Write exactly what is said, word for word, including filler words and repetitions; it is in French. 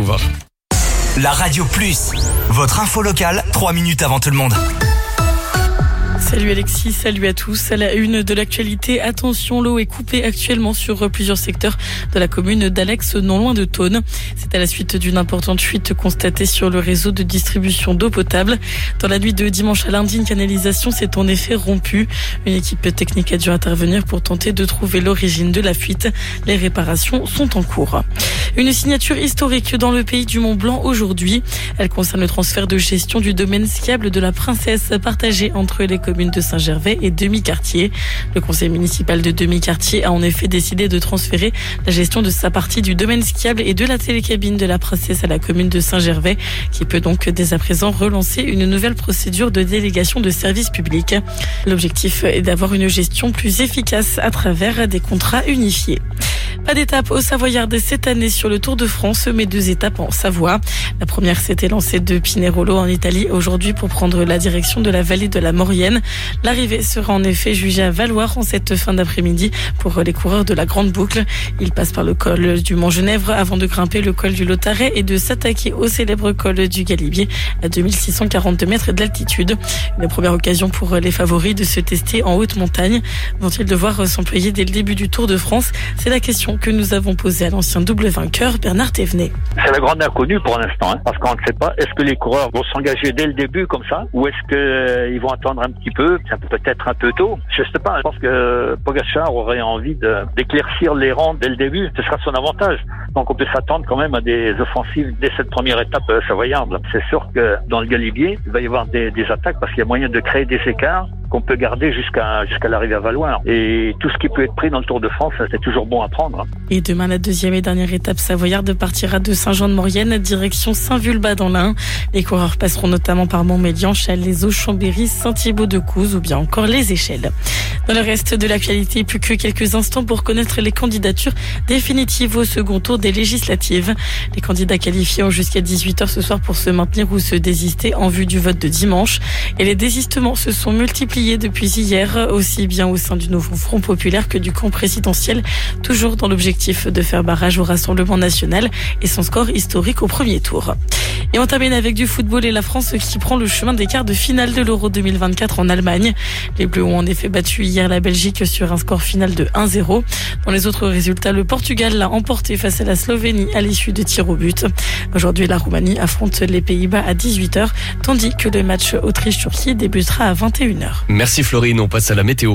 voir. La Radio Plus, votre info locale, trois minutes avant tout le monde. Salut Alexis, salut à tous. À la une de l'actualité, attention, l'eau est coupée actuellement sur plusieurs secteurs de la commune d'Alex, non loin de Thônes. C'est à la suite d'une importante fuite constatée sur le réseau de distribution d'eau potable. Dans la nuit de dimanche à lundi, une canalisation s'est en effet rompue. Une équipe technique a dû intervenir pour tenter de trouver l'origine de la fuite. Les réparations sont en cours. Une signature historique dans le pays du Mont Blanc aujourd'hui. Elle concerne le transfert de gestion du domaine skiable de la Princesse partagé entre les communes de Saint-Gervais et Demi-Quartier. Le conseil municipal de Demi-Quartier a en effet décidé de transférer la gestion de sa partie du domaine skiable et de la télécabine de la Princesse à la commune de Saint-Gervais, qui peut donc dès à présent relancer une nouvelle procédure de délégation de services publics. L'objectif est d'avoir une gestion plus efficace à travers des contrats unifiés. Pas d'étape au Savoyardes cette année sur le Tour de France, mais deux étapes en Savoie. La première s'était lancée de Pinerolo en Italie aujourd'hui pour prendre la direction de la vallée de la Maurienne. L'arrivée sera en effet jugée à Valloire en cette fin d'après-midi pour les coureurs de la Grande Boucle. Ils passent par le col du Mont-Genèvre avant de grimper le col du Lotaret et de s'attaquer au célèbre col du Galibier à deux mille six cent quarante mètres d'altitude. Une première occasion pour les favoris de se tester en haute montagne. Vont-ils devoir s'employer dès le début du Tour de France? C'est la question que nous avons posée à l'ancien double vainqueur Bernard Thévenet. C'est la grande inconnue pour l'instant, hein, parce qu'on ne sait pas, est-ce que les coureurs vont s'engager dès le début comme ça, ou est-ce qu'ils euh, vont attendre un petit peu? Ça peut peut-être un peu tôt, je sais pas. Je pense que Pogačar aurait envie de, d'éclaircir les rangs dès le début, ce sera son avantage. Donc on peut s'attendre quand même à des offensives dès cette première étape euh, savoyarde. C'est sûr que dans le Galibier, il va y avoir des, des attaques parce qu'il y a moyen de créer des écarts qu'on peut garder jusqu'à jusqu'à l'arrivée à Valloire. Et tout ce qui peut être pris dans le Tour de France, c'est toujours bon à prendre. Et demain, la deuxième et dernière étape savoyarde partira de Saint-Jean-de-Maurienne, direction Saint-Vulbas dans l'Ain. Les coureurs passeront notamment par Montmélian, Chalaiseau, Chambéry, Saint-Thibaud-de-Couze ou bien encore les Échelles. Dans le reste de l'actualité, plus que quelques instants pour connaître les candidatures définitives au second tour des législatives. Les candidats qualifiés ont jusqu'à dix-huit heures ce soir pour se maintenir ou se désister en vue du vote de dimanche. Et les désistements se sont multipliés depuis hier, aussi bien au sein du nouveau Front populaire que du camp présidentiel, toujours dans l'objectif de faire barrage au Rassemblement national et son score historique au premier tour. Et on termine avec du football et la France qui prend le chemin des quarts de finale de l'Euro deux mille vingt-quatre en Allemagne. Les Bleus ont en effet battu hier la Belgique sur un score final de un zéro. Dans les autres résultats, le Portugal l'a emporté face à la Slovénie à l'issue de tirs au but. Aujourd'hui, la Roumanie affronte les Pays-Bas à dix-huit heures, tandis que le match Autriche-Turquie débutera à vingt et une heures. Merci Florine, on passe à la météo.